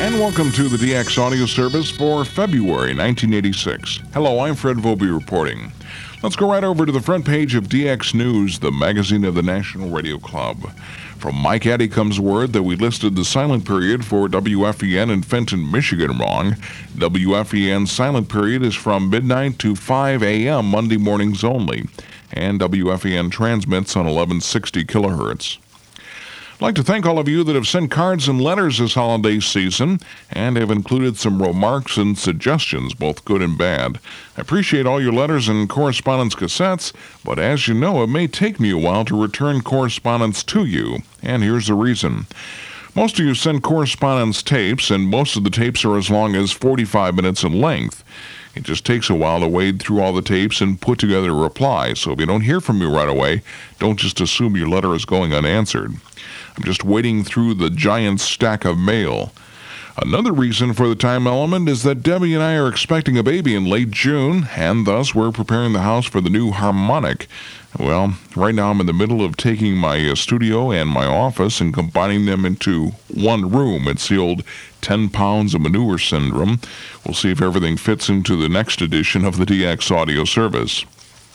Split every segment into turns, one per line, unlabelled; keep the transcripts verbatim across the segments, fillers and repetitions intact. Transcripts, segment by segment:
And welcome to the D X Audio Service for February nineteen eighty-six. Hello, I'm Fred Volpe reporting. Let's go right over to the front page of D X News, the magazine of the National Radio Club. From Mike Addy comes word that we listed the silent period for W F E N in Fenton, Michigan wrong. W F E N's silent period is from midnight to five a.m. Monday mornings only, and W F E N transmits on eleven sixty kilohertz. I'd like to thank all of you that have sent cards and letters this holiday season and have included some remarks and suggestions, both good and bad. I appreciate all your letters and correspondence cassettes, but as you know, it may take me a while to return correspondence to you, and here's the reason. Most of you send correspondence tapes, and most of the tapes are as long as forty-five minutes in length. It just takes a while to wade through all the tapes and put together a reply, so if you don't hear from me right away, don't just assume your letter is going unanswered. I'm just wading through the giant stack of mail. Another reason for the time element is that Debbie and I are expecting a baby in late June, and thus we're preparing the house for the new harmonic. Well, right now I'm in the middle of taking my uh, studio and my office and combining them into one room. It's the old ten pounds of manure syndrome. We'll see if everything fits into the next edition of the D X Audio Service.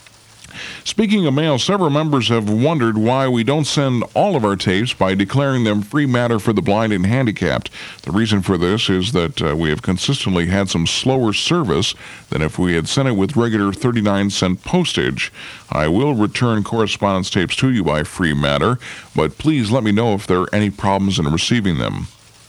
Speaking of mail, several members have wondered why we don't send all of our tapes by declaring them free matter for the blind and handicapped. The reason for this is that uh, we have consistently had some slower service than if we had sent it with regular thirty-nine cent postage. I will return correspondence tapes to you by free matter, but please let me know if there are any problems in receiving them.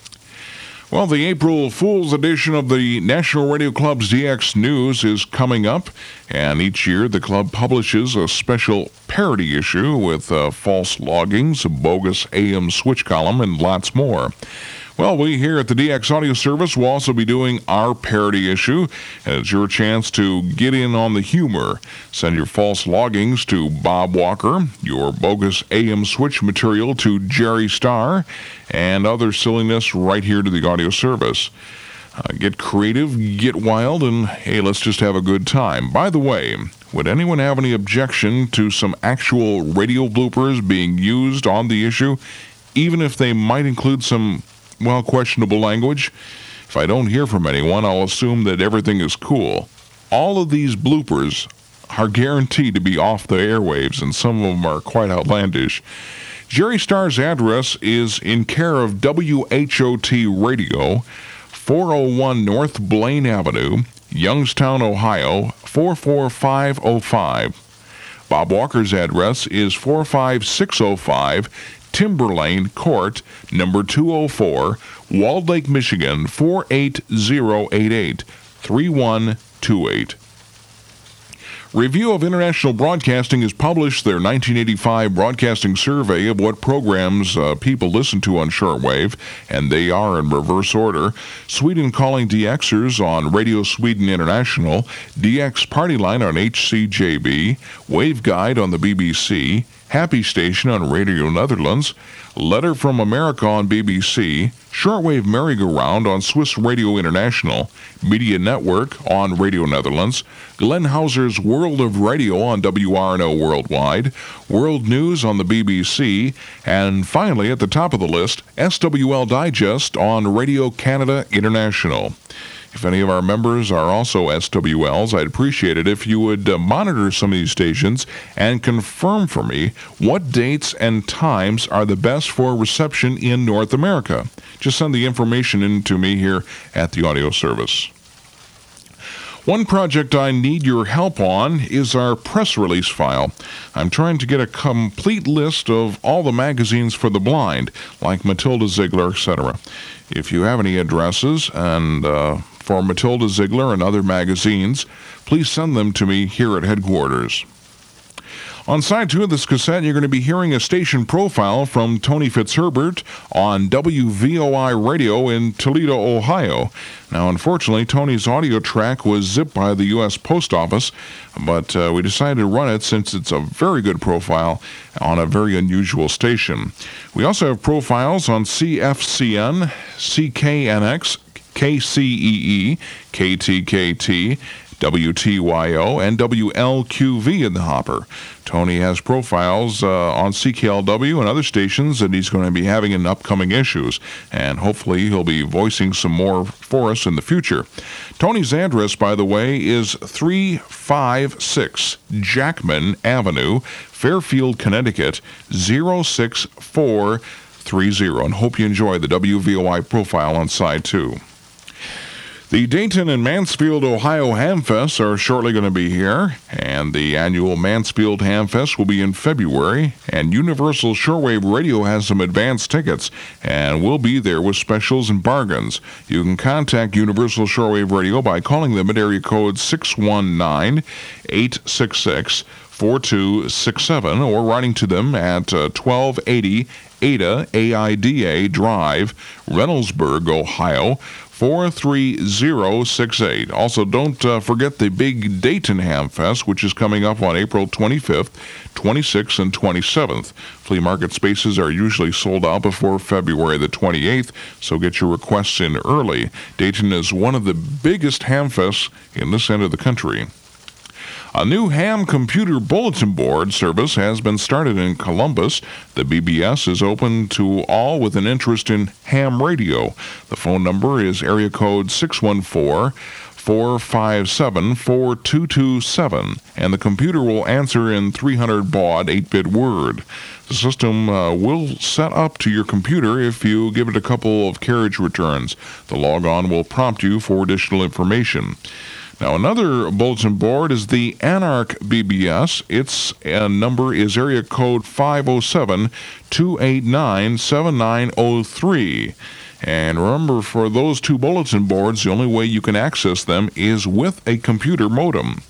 Well, the April Fool's edition of the National Radio Club's D X News is coming up, and each year the club publishes a special parody issue with uh, false loggings, a bogus A M switch column, and lots more. Well, we here at the D X Audio Service will also be doing our parody issue, and it's your chance to get in on the humor. Send your false loggings to Bob Walker, your bogus A M switch material to Jerry Starr, and other silliness right here to the audio service. Uh, get creative, get wild, and hey, let's just have a good time. By the way, would anyone have any objection to some actual radio bloopers being used on the issue, even if they might include some, well, questionable language? If I don't hear from anyone, I'll assume that everything is cool. All of these bloopers are guaranteed to be off the airwaves, and some of them are quite outlandish. Jerry Starr's address is in care of W H O T Radio, four oh one North Blaine Avenue, Youngstown, Ohio, four four five oh five. Bob Walker's address is four five six oh five Timber Lane Court, number two oh four, Walled Lake, Michigan, four eight zero eight eight, three one two eight. Review of International Broadcasting has published their nineteen eighty-five broadcasting survey of what programs uh, people listen to on shortwave, and they are in reverse order. Sweden Calling DXers on Radio Sweden International, D X Party Line on H C J B, Waveguide on the B B C, Happy Station on Radio Netherlands, Letter from America on B B C, Shortwave Merry-Go-Round on Swiss Radio International, Media Network on Radio Netherlands, Glenn Hauser's World of Radio on W R N O Worldwide, World News on the B B C, and finally at the top of the list, S W L Digest on Radio Canada International. If any of our members are also S W Ls, I'd appreciate it if you would uh, monitor some of these stations and confirm for me what dates and times are the best for reception in North America. Just send the information in to me here at the audio service. One project I need your help on is our press release file. I'm trying to get a complete list of all the magazines for the blind, like Matilda Ziegler, et cetera. If you have any addresses and uh, for Matilda Ziegler and other magazines, please send them to me here at headquarters. On side two of this cassette, you're going to be hearing a station profile from Tony Fitzherbert on W V O I Radio in Toledo, Ohio. Now, unfortunately, Tony's audio track was zipped by the U S Post Office, but uh, we decided to run it since it's a very good profile on a very unusual station. We also have profiles on C F C N, C K N X, K C E E, K T K T, W T Y O, and W L Q V in the hopper. Tony has profiles uh, on C K L W and other stations that he's going to be having in upcoming issues, and hopefully he'll be voicing some more for us in the future. Tony's address, by the way, is three five six Jackman Avenue, Fairfield, Connecticut, zero six four three zero, and hope you enjoy the W V O I profile on side two. The Dayton and Mansfield, Ohio Hamfests are shortly going to be here, and the annual Mansfield Hamfest will be in February, and Universal Shortwave Radio has some advance tickets, and we'll be there with specials and bargains. You can contact Universal Shortwave Radio by calling them at area code six one nine, eight six six, four two six seven or writing to them at uh, twelve eighty Ada, A I D A Drive, Reynoldsburg, Ohio, four three zero six eight. Also, don't uh, forget the big Dayton Hamfest, which is coming up on April twenty-fifth, twenty-sixth, and twenty-seventh. Flea market spaces are usually sold out before February the twenty-eighth, so get your requests in early. Dayton is one of the biggest Hamfests in this end of the country. A new ham computer bulletin board service has been started in Columbus. The B B S is open to all with an interest in ham radio. The phone number is area code six one four, four five seven, four two two seven, and the computer will answer in three hundred baud eight-bit word. The system uh, will set up to your computer if you give it a couple of carriage returns. The logon will prompt you for additional information. Now, another bulletin board is the Anarch B B S. Its uh, number is area code five oh seven, two eight nine, seven nine oh three. And remember, for those two bulletin boards, the only way you can access them is with a computer modem.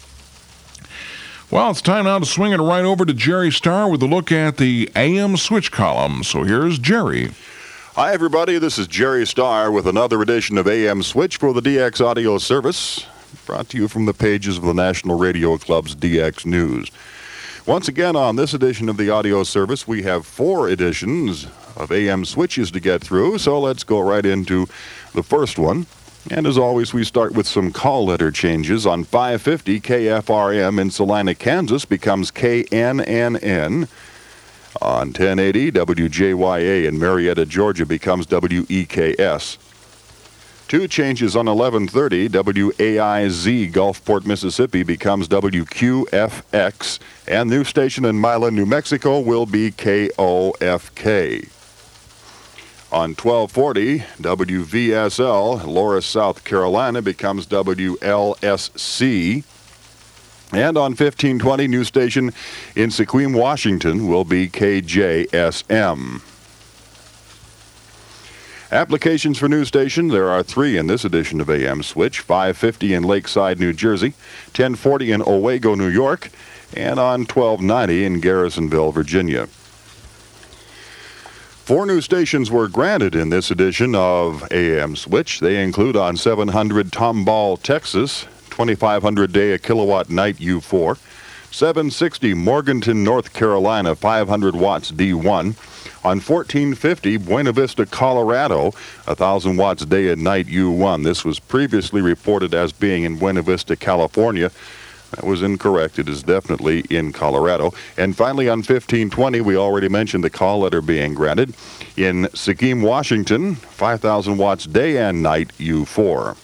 Well, it's time now to swing it right over to Jerry Starr with a look at the A M Switch column. So here's Jerry.
Hi, everybody. This is Jerry Starr with another edition of A M Switch for the D X Audio Service, brought to you from the pages of the National Radio Club's D X News. Once again, on this edition of the audio service, we have four editions of A M Switches to get through, so let's go right into the first one. And as always, we start with some call letter changes. On five fifty, K F R M in Salina, Kansas becomes K N N N. On ten eighty, W J Y A in Marietta, Georgia becomes W E K S. Two changes on eleven thirty, W A I Z Gulfport, Mississippi becomes W Q F X, and new station in Milan, New Mexico will be K O F K. On twelve forty, W V S L, Loris, South Carolina becomes W L S C. And on fifteen twenty, new station in Sequim, Washington will be K J S M. Applications for new station, there are three in this edition of A M Switch. five fifty in Lakeside, New Jersey, ten forty in Owego, New York, and on twelve ninety in Garrisonville, Virginia. Four new stations were granted in this edition of A M Switch. They include on seven hundred Tomball, Texas, twenty-five hundred day a kilowatt night U four, seven sixty Morganton, North Carolina, five hundred watts D one. On fourteen fifty Buena Vista, Colorado, one thousand watts day and night U one. This was previously reported as being in Buena Vista, California. That was incorrect. It is definitely in Colorado. And finally, on fifteen twenty, we already mentioned the call letter being granted. In Sequim, Washington, five thousand watts day and night U four.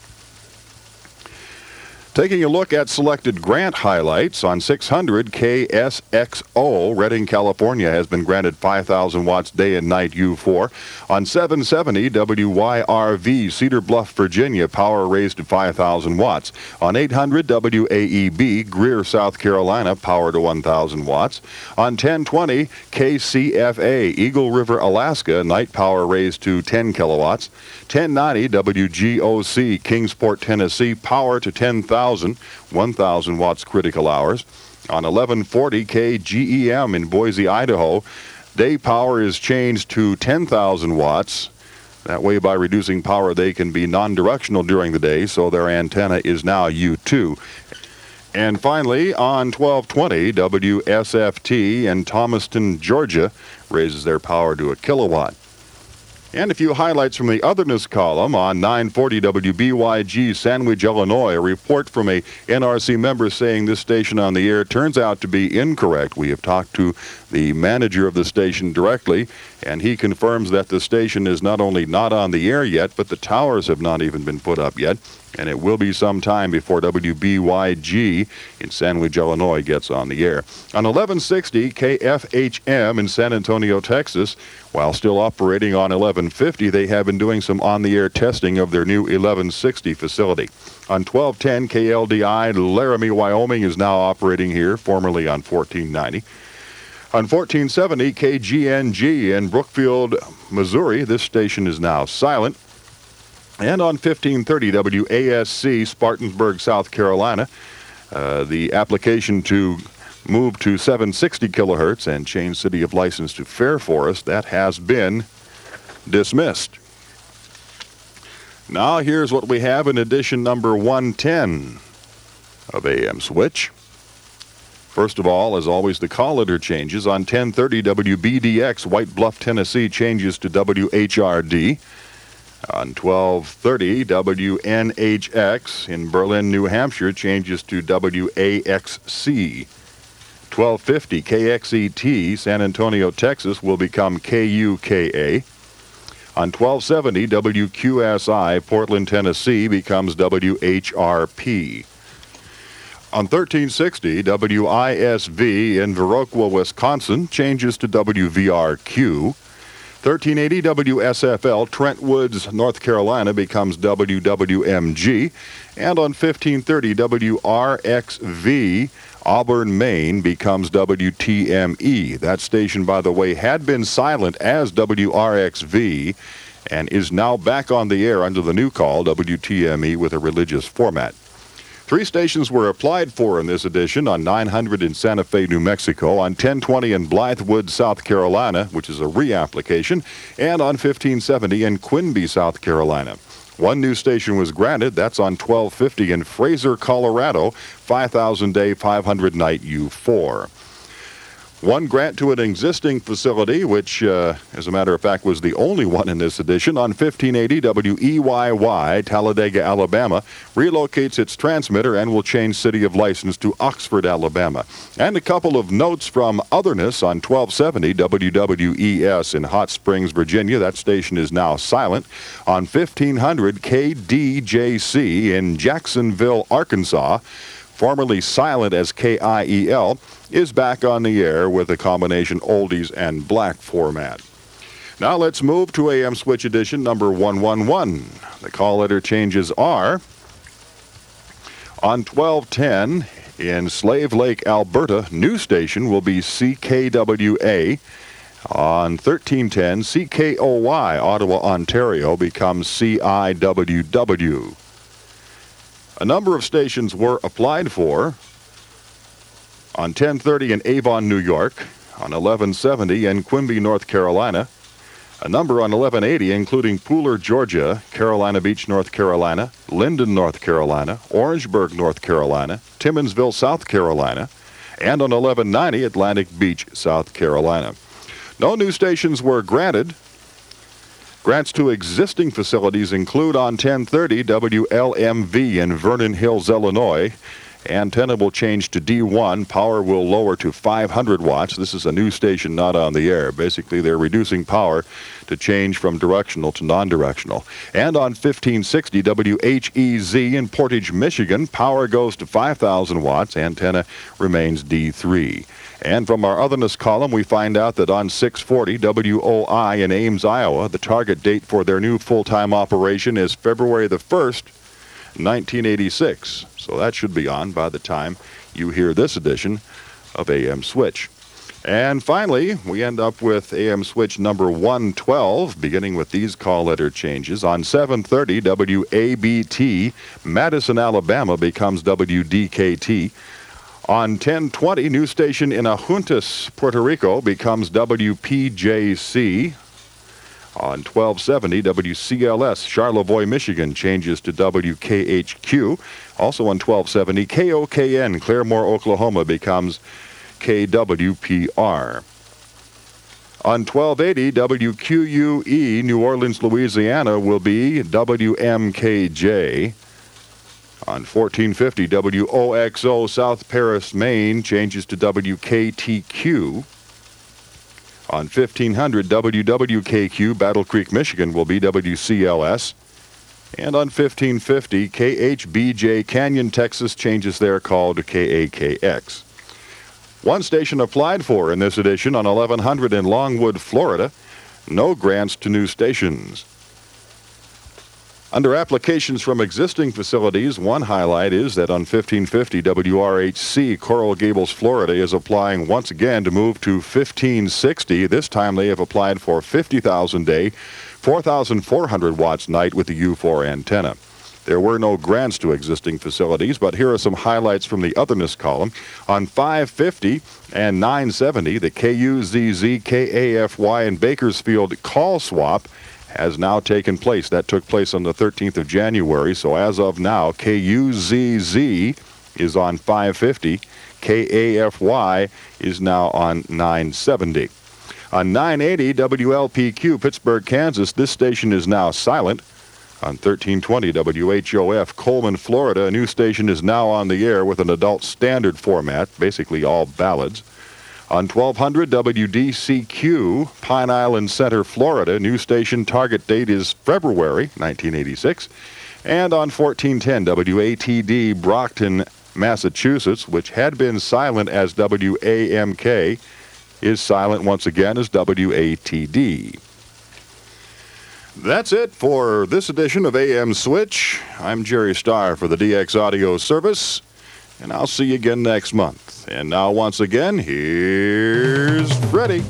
Taking a look at selected grant highlights, on six hundred K S X O, Redding, California, has been granted five thousand watts day and night U four. On seven seventy W Y R V, Cedar Bluff, Virginia, power raised to five thousand watts. On eight hundred W A E B, Greer, South Carolina, power to one thousand watts. On ten twenty K C F A, Eagle River, Alaska, night power raised to ten kilowatts. ten ninety W G O C, Kingsport, Tennessee, power to ten thousand, one thousand watts critical hours. On eleven forty K G E M in Boise, Idaho, day power is changed to ten thousand watts. That way, by reducing power, they can be non-directional during the day, so their antenna is now U two. And finally, on twelve twenty, W S F T in Thomaston, Georgia, raises their power to a kilowatt. And a few highlights from the otherness column on nine forty W B Y G, Sandwich, Illinois. A report from a N R C member saying this station on the air turns out to be incorrect. We have talked to the manager of the station directly, and he confirms that the station is not only not on the air yet, but the towers have not even been put up yet. And it will be some time before W B Y G in Sandwich, Illinois gets on the air. On eleven sixty K F H M in San Antonio, Texas, while still operating on eleven fifty, they have been doing some on-the-air testing of their new eleven sixty facility. On twelve ten K L D I, Laramie, Wyoming is now operating here, formerly on fourteen ninety. On fourteen seventy K G N G in Brookfield, Missouri, this station is now silent. And on fifteen thirty W A S C, Spartanburg, South Carolina, uh, the application to move to seven sixty kilohertz and change city of license to Fair Forest, that has been dismissed. Now here's what we have in edition number one ten of A M Switch. First of all, as always, the call letter changes. On ten thirty W B D X, White Bluff, Tennessee, changes to W H R D. On twelve thirty, W N H X in Berlin, New Hampshire, changes to W A X C. twelve fifty, K X E T, San Antonio, Texas, will become K U K A. On twelve seventy, W Q S I, Portland, Tennessee, becomes W H R P. On thirteen sixty, W I S V in Viroqua, Wisconsin, changes to W V R Q. thirteen eighty W S F L, Trent Woods, North Carolina, becomes W W M G. And on fifteen thirty, W R X V, Auburn, Maine, becomes W T M E. That station, by the way, had been silent as W R X V and is now back on the air under the new call, W T M E, with a religious format. Three stations were applied for in this edition: on nine hundred in Santa Fe, New Mexico, on ten twenty in Blythewood, South Carolina, which is a reapplication, and on fifteen seventy in Quinby, South Carolina. One new station was granted. That's on twelve fifty in Fraser, Colorado, five thousand day, five hundred night U four. One grant to an existing facility, which, uh, as a matter of fact, was the only one in this edition, on fifteen eighty W E Y Y, Talladega, Alabama, relocates its transmitter and will change city of license to Oxford, Alabama. And a couple of notes from otherness. On twelve seventy W W E S in Hot Springs, Virginia, that station is now silent. On fifteen hundred K D J C in Jacksonville, Arkansas, formerly silent as K I E L, is back on the air with a combination oldies and black format. Now let's move to A M Switch edition number one eleven. The call letter changes are: on twelve ten in Slave Lake, Alberta, new station will be C K W A. On thirteen ten, C K O Y, Ottawa, Ontario, becomes C I W W. A number of stations were applied for. On ten thirty in Avon, New York, on eleven seventy in Quimby, North Carolina, a number on eleven eighty including Pooler, Georgia, Carolina Beach, North Carolina, Linden, North Carolina, Orangeburg, North Carolina, Timmonsville, South Carolina, and on eleven ninety Atlantic Beach, South Carolina. No new stations were granted. Grants to existing facilities include on ten thirty W L M V in Vernon Hills, Illinois. Antenna will change to D one. Power will lower to five hundred watts. This is a new station not on the air. Basically, they're reducing power to change from directional to non-directional. And on fifteen sixty W H E Z in Portage, Michigan, power goes to five thousand watts. Antenna remains D three. And from our otherness column, we find out that on six forty W O I in Ames, Iowa, the target date for their new full-time operation is February the first, nineteen eighty-six. So that should be on by the time you hear this edition of A M Switch. And finally, we end up with A M Switch number one twelve, beginning with these call letter changes. On seven thirty, W A B T, Madison, Alabama, becomes W D K T. On ten twenty, new station in Ajuntas, Puerto Rico, becomes W P J C. On twelve seventy, W C L S, Charlevoix, Michigan, changes to W K H Q. Also on twelve seventy, K O K N, Claremore, Oklahoma, becomes K W P R. On twelve eighty W Q U E, New Orleans, Louisiana, will be W M K J. On fourteen fifty W O X O, South Paris, Maine, changes to W K T Q. On fifteen hundred W W K Q, Battle Creek, Michigan, will be W C L S. And on fifteen fifty, K H B J, Canyon, Texas, changes their call to K A K X. One station applied for in this edition on eleven hundred in Longwood, Florida. No grants to new stations. Under applications from existing facilities, one highlight is that on fifteen fifty W R H C, Coral Gables, Florida, is applying once again to move to fifteen sixty. This time they have applied for fifty thousand day, four thousand four hundred watts night with the U four antenna. There were no grants to existing facilities, but here are some highlights from the otherness column. On five fifty and nine seventy, the K U Z Z K A F Y and Bakersfield call swap has now taken place. That took place on the thirteenth of January, so as of now, K U Z Z is on five fifty. K A F Y is now on nine seventy. On nine eighty W L P Q, Pittsburgh, Kansas, this station is now silent. On thirteen twenty W H O F, Coleman, Florida, a new station is now on the air with an adult standard format, basically all ballads. On twelve hundred W D C Q, Pine Island Center, Florida, new station target date is February nineteen eighty-six. And on fourteen ten W A T D, Brockton, Massachusetts, which had been silent as W A M K, is silent once again as W A T D. That's it for this edition of A M Switch. I'm Jerry Starr for the D X Audio Service, and I'll see you again next month. And now, once again, here's Freddie.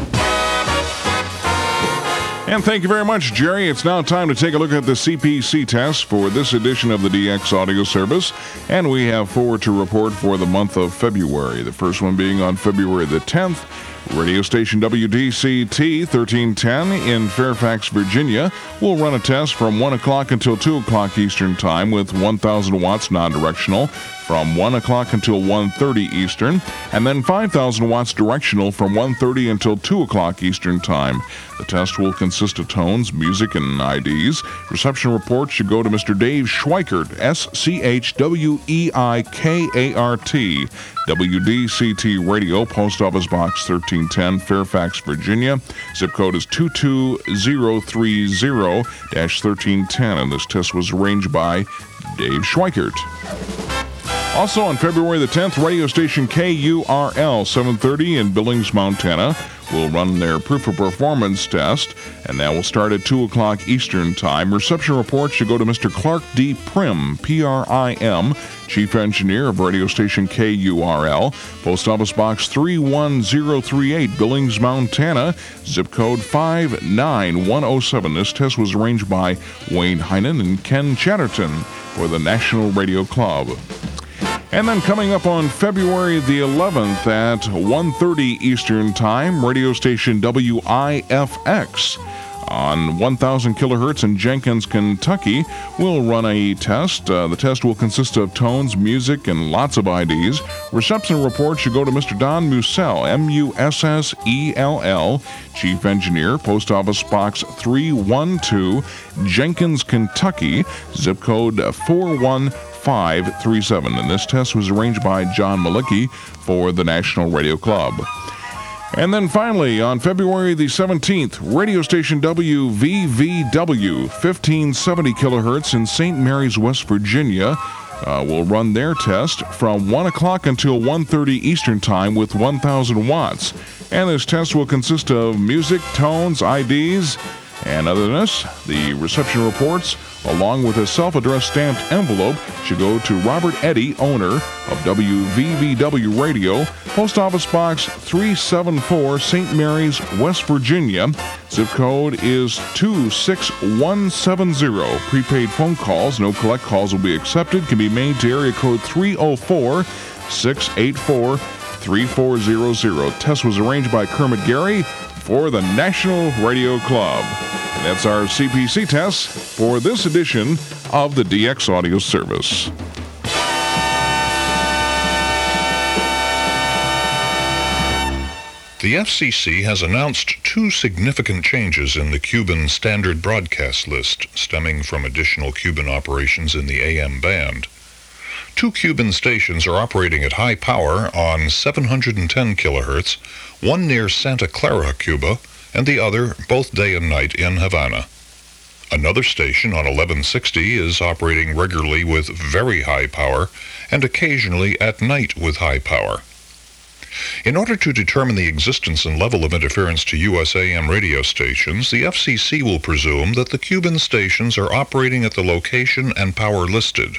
And thank you very much, Jerry. It's now time to take a look at the C P C test for this edition of the D X Audio Service. And we have four to report for the month of February. The first one being on February the tenth. Radio station W D C T thirteen ten in Fairfax, Virginia will run a test from one o'clock until two o'clock Eastern Time with one thousand watts non-directional from one o'clock until one thirty Eastern, and then five thousand watts directional from one thirty until two o'clock Eastern Time. The test will consist of tones, music, and I Ds. Reception reports should go to Mister Dave Schweikart, S C H W E I K A R T, W D C T Radio, Post Office Box thirteen ten, Fairfax, Virginia. Zip code is two two zero three zero dash thirteen ten, and this test was arranged by Dave Schweikart. Also on February the tenth, radio station K U R L seven thirty in Billings, Montana will run their proof of performance test, and that will start at two o'clock Eastern Time. Reception reports should go to Mister Clark D. Prim, P R I M, Chief Engineer of radio station K U R L, Post Office Box three one zero three eight, Billings, Montana, zip code five nine one oh seven. This test was arranged by Wayne Heinen and Ken Chatterton for the National Radio Club. And then coming up on February the eleventh at one thirty Eastern Time, radio station W I F X on one thousand kilohertz in Jenkins, Kentucky, will run a test. Uh, the test will consist of tones, music, and lots of I Ds. Reception reports should go to Mister Don Mussell, M U S S E L L, Chief Engineer, Post Office Box three one two, Jenkins, Kentucky, zip code four one five three seven. And this test was arranged by John Malicki for the National Radio Club. And then finally, on February the seventeenth, radio station W V V W, fifteen seventy kilohertz in Saint Mary's, West Virginia, uh, will run their test from one o'clock until one thirty Eastern Time with one thousand watts. And this test will consist of music, tones, I Ds, and other than this, the reception reports, along with a self-addressed stamped envelope, should go to Robert Eddy, owner of W V V W Radio, Post Office Box three seven four, Saint Mary's, West Virginia. Zip code is two six one seven zero. Prepaid phone calls, no collect calls will be accepted, can be made to area code three oh four, six eight four, three four zero zero. Test was arranged by Kermit Gary for the National Radio Club. And that's our C P C test for this edition of the D X Audio Service.
K The F C C has announced two significant changes in the Cuban standard broadcast list, stemming from additional Cuban operations in the A M band. Two Cuban stations are operating at high power on seven hundred ten kilohertz, one near Santa Clara, Cuba, and the other both day and night in Havana. Another station on eleven sixty is operating regularly with very high power and occasionally at night with high power. In order to determine the existence and level of interference to U S A M radio stations, the F C C will presume that the Cuban stations are operating at the location and power listed.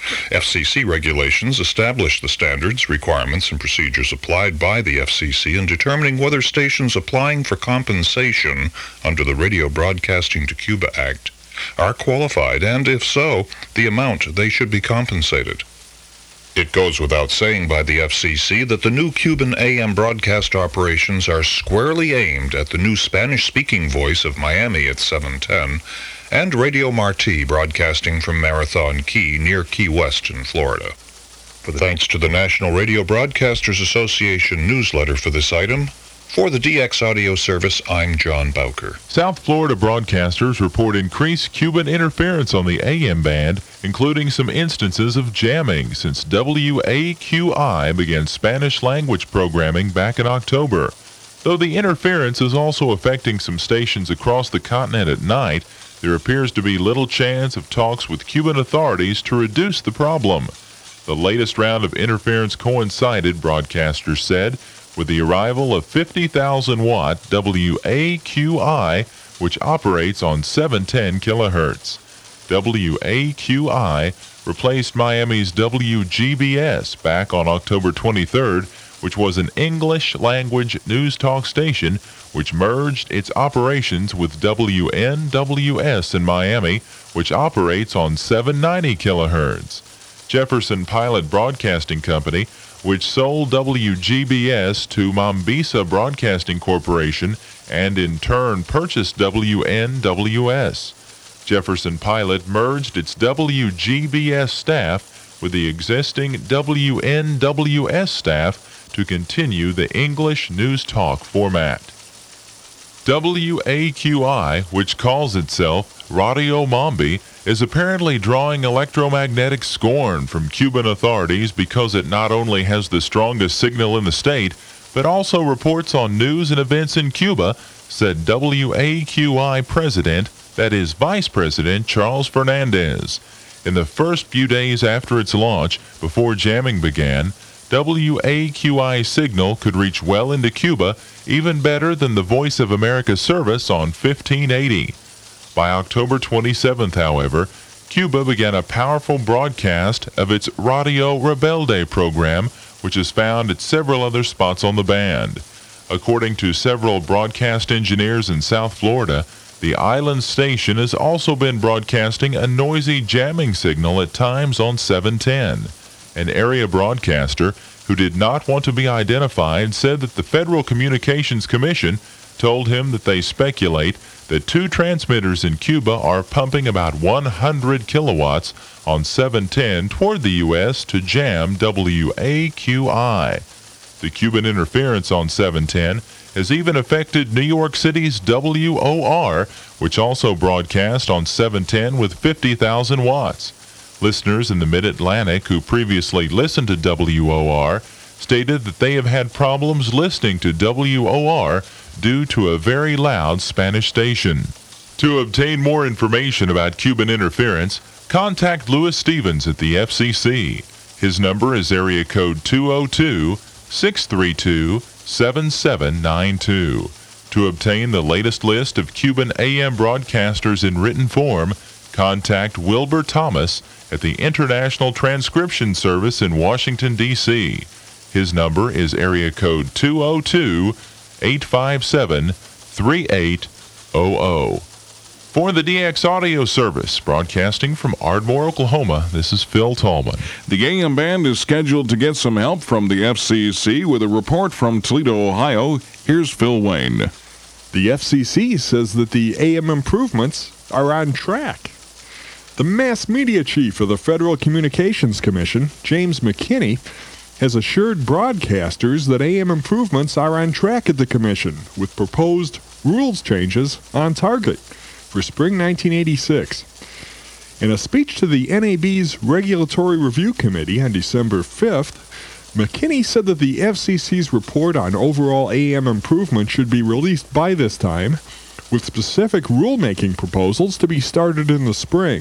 F C C regulations establish the standards, requirements, and procedures applied by the F C C in determining whether stations applying for compensation under the Radio Broadcasting to Cuba Act are qualified, and if so, the amount they should be compensated. It goes without saying by the F C C that the new Cuban A M broadcast operations are squarely aimed at the new Spanish-speaking voice of Miami at seven ten and Radio Marti broadcasting from Marathon Key near Key West in Florida. For the, thanks to the National Radio Broadcasters Association newsletter for this item, for the D X Audio Service, I'm John Bowker.
South Florida broadcasters report increased Cuban interference on the A M band, including some instances of jamming since W A Q I began Spanish language programming back in October. Though the interference is also affecting some stations across the continent at night, there appears to be little chance of talks with Cuban authorities to reduce the problem. The latest round of interference coincided, broadcasters said, with the arrival of fifty thousand watt W A Q I, which operates on seven ten kilohertz. W A Q I replaced Miami's W G B S back on October twenty-third, which was an English language news talk station which merged its operations with W N W S in Miami, which operates on seven ninety kilohertz. Jefferson Pilot Broadcasting Company, which sold W G B S to Mambisa Broadcasting Corporation and in turn purchased W N W S. Jefferson Pilot merged its W G B S staff with the existing W N W S staff to continue the English news talk format. W A Q I, which calls itself Radio Mambi, is apparently drawing electromagnetic scorn from Cuban authorities because it not only has the strongest signal in the state, but also reports on news and events in Cuba, said W A Q I President, that is Vice President Charles Fernandez. In the first few days after its launch, before jamming began, W A Q I signal could reach well into Cuba, even better than the Voice of America service on fifteen eighty. By October twenty-seventh, however, Cuba began a powerful broadcast of its Radio Rebelde program, which is found at several other spots on the band. According to several broadcast engineers in South Florida, the island station has also been broadcasting a noisy jamming signal at times on seven ten. An area broadcaster who did not want to be identified said that the Federal Communications Commission told him that they speculate that two transmitters in Cuba are pumping about one hundred kilowatts on seven ten toward the U S to jam W A Q I. The Cuban interference on seven ten has even affected New York City's W O R, which also broadcast on seven ten with fifty thousand watts. Listeners in the Mid-Atlantic who previously listened to W O R stated that they have had problems listening to W O R due to a very loud Spanish station. To obtain more information about Cuban interference, contact Louis Stevens at the F C C. His number is area code two oh two, six three two, seven seven nine two. To obtain the latest list of Cuban A M broadcasters in written form, contact Wilbur Thomas at the International Transcription Service in Washington, D C His number is area code two oh two, eight five seven, three eight zero zero. For the D X Audio Service, broadcasting from Ardmore, Oklahoma, this is Phil Tallman.
The A M band is scheduled to get some help from the F C C with a report from Toledo, Ohio. Here's Phil Wayne.
The F C C says that the A M improvements are on track. The mass media chief of the Federal Communications Commission, James McKinney, has assured broadcasters that A M improvements are on track at the Commission, with proposed rules changes on target for spring nineteen eighty-six. In a speech to the N A B's Regulatory Review Committee on December fifth, McKinney said that the F C C's report on overall A M improvement should be released by this time, with specific rulemaking proposals to be started in the spring.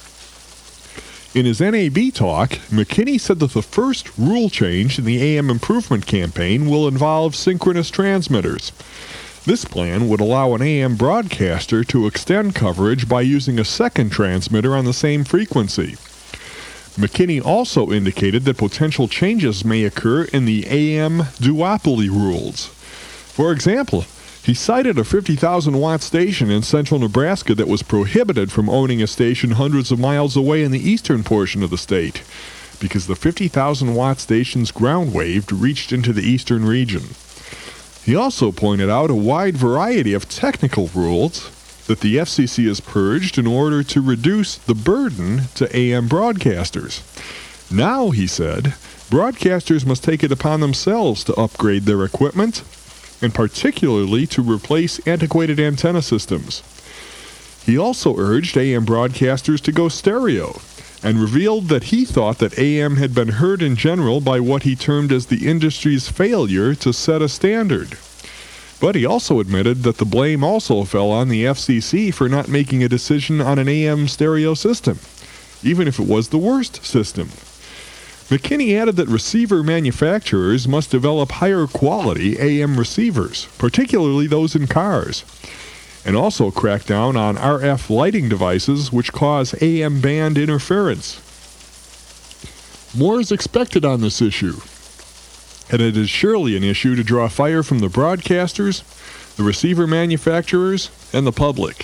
In his N A B talk, McKinney said that the first rule change in the A M improvement campaign will involve synchronous transmitters. This plan would allow an A M broadcaster to extend coverage by using a second transmitter on the same frequency. McKinney also indicated that potential changes may occur in the A M duopoly rules. For example, he cited a fifty thousand watt station in central Nebraska that was prohibited from owning a station hundreds of miles away in the eastern portion of the state, because the fifty thousand watt station's ground wave reached into the eastern region. He also pointed out a wide variety of technical rules that the F C C has purged in order to reduce the burden to A M broadcasters. Now, he said, broadcasters must take it upon themselves to upgrade their equipment, and particularly to replace antiquated antenna systems. He also urged A M broadcasters to go stereo, and revealed that he thought that A M had been hurt in general by what he termed as the industry's failure to set a standard. But he also admitted that the blame also fell on the F C C for not making a decision on an A M stereo system, even if it was the worst system. McKinney added that receiver manufacturers must develop higher quality A M receivers, particularly those in cars, and also crack down on R F lighting devices which cause A M band interference. More is expected on this issue, and it is surely an issue to draw fire from the broadcasters, the receiver manufacturers, and the public.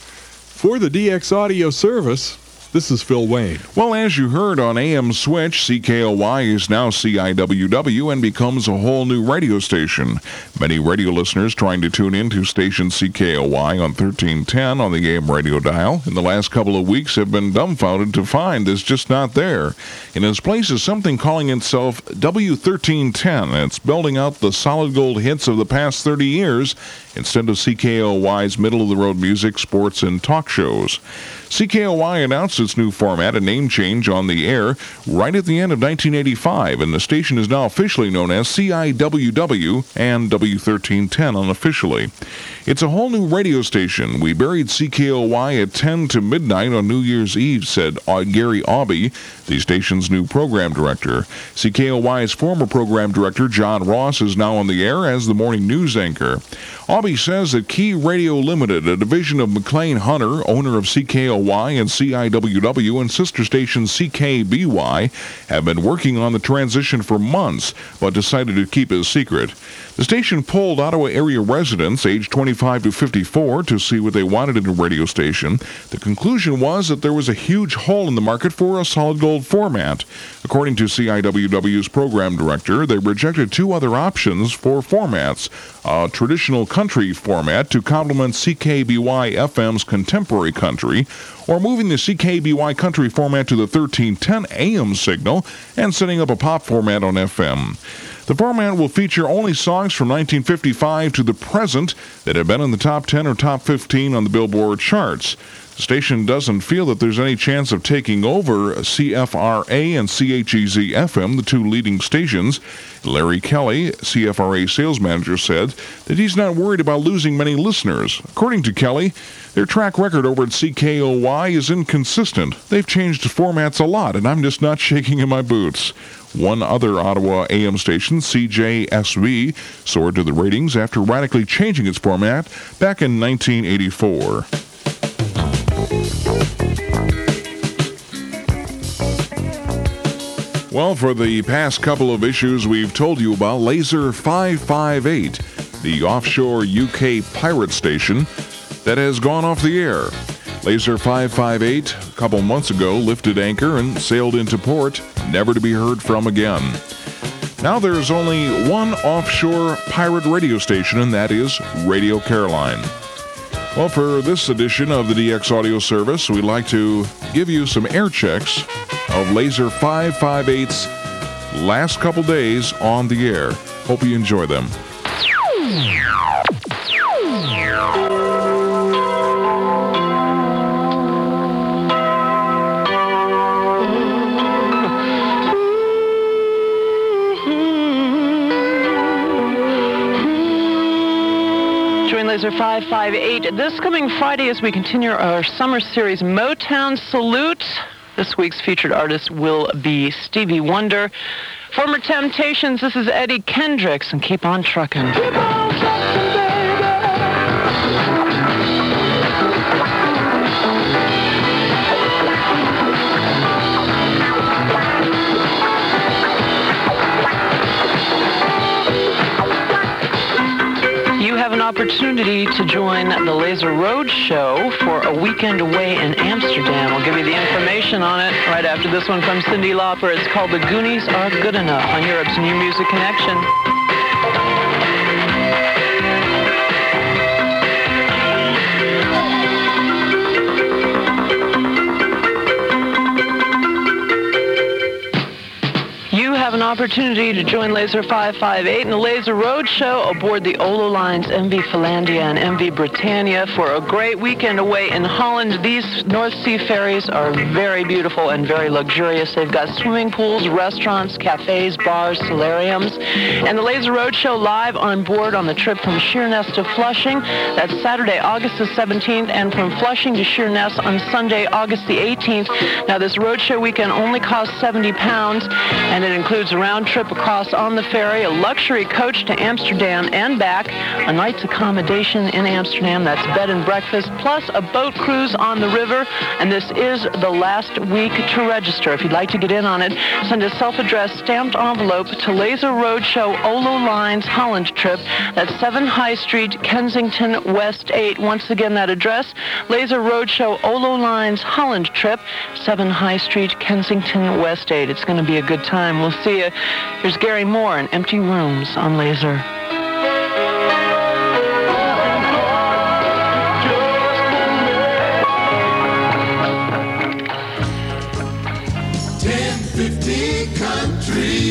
For the D X Audio Service, this is Phil Wayne.
Well, as you heard on A M Switch, C K O Y is now C I W W and becomes a whole new radio station. Many radio listeners trying to tune in to station C K O Y on thirteen ten on the A M radio dial in the last couple of weeks have been dumbfounded to find it's just not there. In its place is something calling itself W thirteen ten, and it's building out the solid gold hits of the past thirty years instead of C K O Y's middle-of-the-road music, sports, and talk shows. C K O Y announced its new format and name change on the air right at the end of nineteen eighty-five, and the station is now officially known as C I W W and W thirteen ten unofficially. It's a whole new radio station. We buried C K O Y at ten to midnight on New Year's Eve, said Gary Aubie, the station's new program director. C K O Y's former program director, John Ross, is now on the air as the morning news anchor. Aubie says that Key Radio Limited, a division of McLean Hunter, owner of C K O Y and C I W W, and sister station C K B Y, have been working on the transition for months, but decided to keep it a secret. The station polled Ottawa area residents aged twenty-five to fifty-four to see what they wanted in a radio station. The conclusion was that there was a huge hole in the market for a solid gold format. According to C I W W's program director, they rejected two other options for formats: a traditional country format to complement C K B Y F M's contemporary country, or moving the C K B Y country format to the thirteen ten A M signal and setting up a pop format on F M. The format will feature only songs from nineteen fifty-five to the present that have been in the top ten or top fifteen on the Billboard charts. The station doesn't feel that there's any chance of taking over C F R A and C H E Z F M, the two leading stations. Larry Kelly, C F R A sales manager, said that he's not worried about losing many listeners. According to Kelly, their track record over at C K O Y is inconsistent. They've changed formats a lot, and I'm just not shaking in my boots. One other Ottawa A M station, C J S V, soared to the ratings after radically changing its format back in nineteen eighty-four. Well, for the past couple of issues, we've told you about Laser five five eight, the offshore U K pirate station that has gone off the air. Laser five five eight, a couple months ago, lifted anchor and sailed into port, never to be heard from again. Now there's only one offshore pirate radio station, and that is Radio Caroline. Well, for this edition of the D X Audio Service, we'd like to give you some air checks of Laser five five eight's last couple days on the air. Hope you enjoy them.
Laser five five eight this coming Friday as we continue our summer series Motown Salute. This week's featured artist will be Stevie Wonder. Former Temptations, this is Eddie Kendricks, and Keep On Truckin'. Keep on truckin', baby. You have an opportunity to join the Laser Road Show for a weekend away in Amsterdam. I'll give you the information on it right after this one from Cyndi Lauper. It's called The Goonies Are Good Enough on Europe's New Music Connection. Have an opportunity to join Laser five five eight and the Laser Road Show aboard the Olo Lines M V Finlandia and M V Britannia for a great weekend away in Holland. These North Sea ferries are very beautiful and very luxurious. They've got swimming pools, restaurants, cafes, bars, solariums. And the Laser Road Show live on board on the trip from Sheerness to Flushing. That's Saturday, August the seventeenth, and from Flushing to Sheerness on Sunday, August the eighteenth. Now, this road show weekend only costs seventy pounds, and it includes a round trip across on the ferry, a luxury coach to Amsterdam and back, a night's accommodation in Amsterdam, that's bed and breakfast, plus a boat cruise on the river. And this is the last week to register. If you'd like to get in on it, send a self-addressed stamped envelope to Laser Roadshow Olo Lines Holland trip. That's seven High Street, Kensington West eight. Once again, that address, Laser Roadshow Olo Lines Holland trip, seven High Street, Kensington West eight. It's going to be a good time. We'll see you. Here's Gary Moore and Empty Rooms on Laser.
ten fifty Country,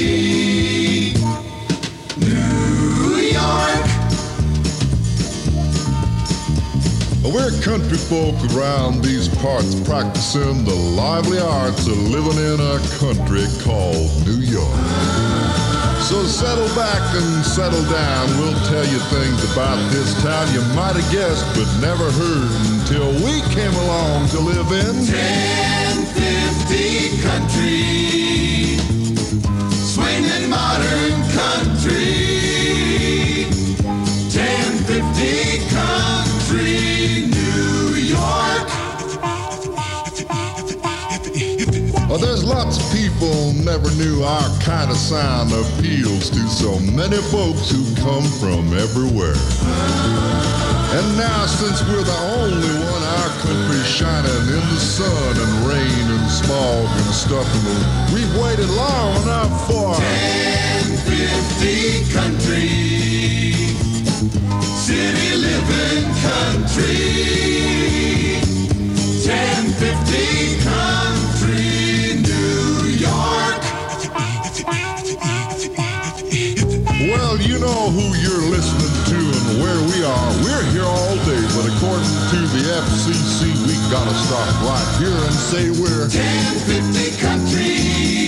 New York.
We're country folk around these parts practicing the lively arts of living in a country called New York. So settle back and settle down. We'll tell you things about this town you might have guessed but never heard until we came along to live in
ten fifty Country, swinging modern country. ten fifty Country, New York.
Well, there's lots of people never knew our kind of sound appeals to so many folks who come from everywhere. And now, since we're the only one, our country's shining in the sun and rain and smog and stuff, and we've waited long enough for
ten fifty Country, city living country. ten fifty Country, New York.
Well, you know who you're listening to and where we are. We're here all day, but according to the F C C, we gotta stop right here and say we're
ten fifty Country.